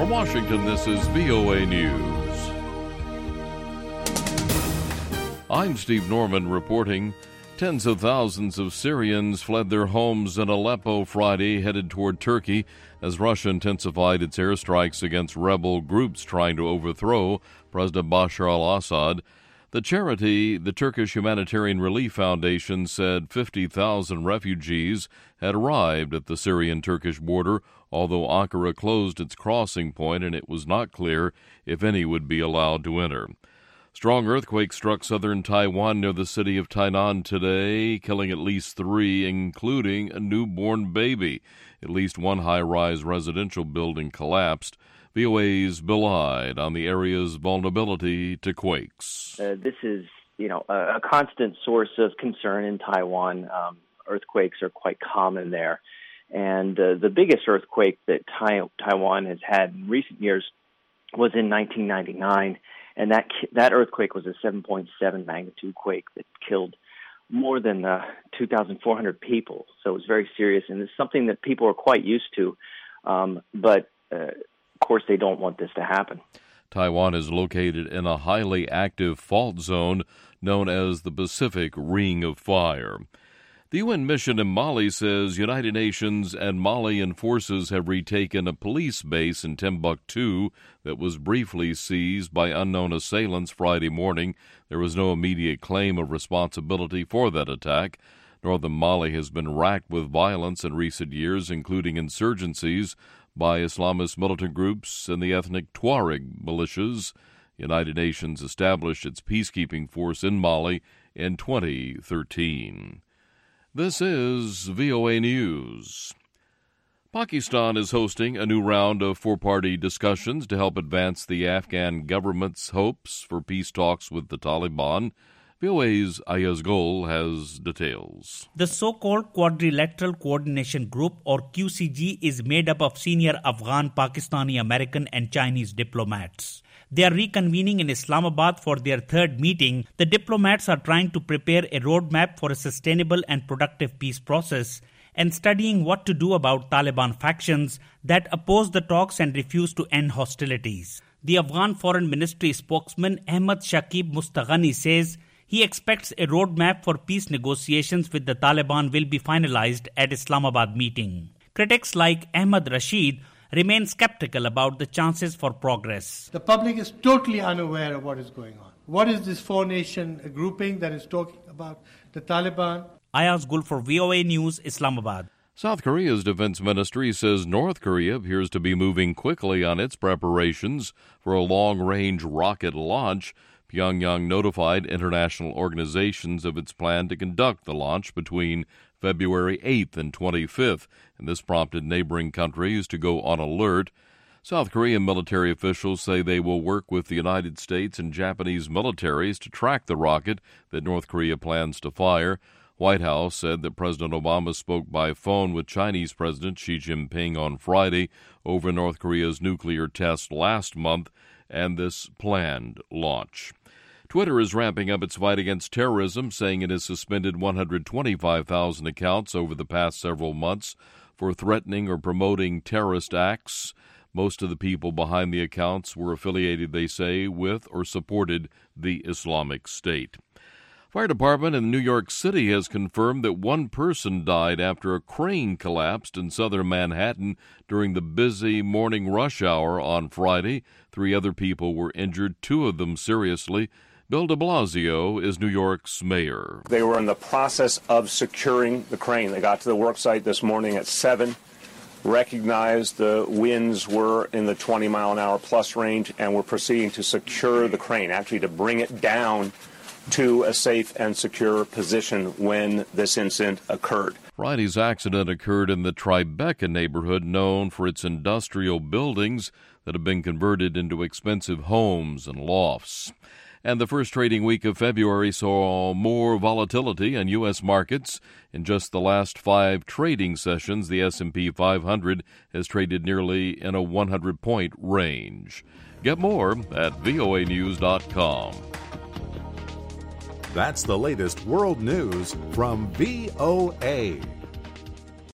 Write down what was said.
From Washington, this is VOA News. I'm Steve Norman reporting. Tens of thousands of Syrians fled their homes in Aleppo Friday, headed toward Turkey, as Russia intensified its airstrikes against rebel groups trying to overthrow President Bashar al-Assad. The charity, the Turkish Humanitarian Relief Foundation, said 50,000 refugees had arrived at the Syrian-Turkish border, although Ankara closed its crossing point and it was not clear if any would be allowed to enter. Strong earthquake struck southern Taiwan near the city of Tainan today, killing at least 3, including a newborn baby. At least one high-rise residential building collapsed. VOA's Bill Ide on the area's vulnerability to quakes. This is, a constant source of concern in Taiwan. Earthquakes are quite common there. And the biggest earthquake that Taiwan has had in recent years was in 1999. And that earthquake was a 7.7 magnitude quake that killed more than 2,400 people. So it was very serious, and it's something that people are quite used to. But of course, they don't want this to happen. Taiwan is located in a highly active fault zone known as the Pacific Ring of Fire. The UN mission in Mali says United Nations and Malian forces have retaken a police base in Timbuktu that was briefly seized by unknown assailants Friday morning. There was no immediate claim of responsibility for that attack. Northern Mali has been racked with violence in recent years, including insurgencies by Islamist militant groups and the ethnic Tuareg militias. United Nations established its peacekeeping force in Mali in 2013. This is VOA News. Pakistan is hosting a new round of four-party discussions to help advance the Afghan government's hopes for peace talks with the Taliban. VOA's Ayaz Gol has details. The so-called Quadrilateral Coordination Group, or QCG, is made up of senior Afghan, Pakistani, American, and Chinese diplomats. They are reconvening in Islamabad for their third meeting. The diplomats are trying to prepare a roadmap for a sustainable and productive peace process and studying what to do about Taliban factions that oppose the talks and refuse to end hostilities. The Afghan Foreign Ministry spokesman Ahmad Shakib Mustaghani says he expects a roadmap for peace negotiations with the Taliban will be finalized at Islamabad meeting. Critics like Ahmad Rashid remain skeptical about the chances for progress. The public is totally unaware of what is going on. What is this four-nation grouping that is talking about the Taliban? Ayaz Gul for VOA News, Islamabad. South Korea's defense ministry says North Korea appears to be moving quickly on its preparations for a long-range rocket launch. Pyongyang notified international organizations of its plan to conduct the launch between February 8th and 25th, and this prompted neighboring countries to go on alert. South Korean military officials say they will work with the United States and Japanese militaries to track the rocket that North Korea plans to fire. White House said that President Obama spoke by phone with Chinese President Xi Jinping on Friday over North Korea's nuclear test last month and this planned launch. Twitter is ramping up its fight against terrorism, saying it has suspended 125,000 accounts over the past several months for threatening or promoting terrorist acts. Most of the people behind the accounts were affiliated, they say, with or supported the Islamic State. Fire department in New York City has confirmed that one person died after a crane collapsed in southern Manhattan during the busy morning rush hour on Friday. 3 other people were injured, 2 of them seriously. Bill de Blasio is New York's mayor. They were in the process of securing the crane. They got to the work site this morning at 7, recognized the winds were in the 20-mile-an-hour plus range, and were proceeding to secure the crane, actually to bring it down to a safe and secure position when this incident occurred. Friday's accident occurred in the Tribeca neighborhood, known for its industrial buildings that have been converted into expensive homes and lofts. And the first trading week of February saw more volatility in U.S. markets. In just the last 5 trading sessions, the S&P 500 has traded nearly in a 100-point range. Get more at voanews.com. That's the latest world news from VOA.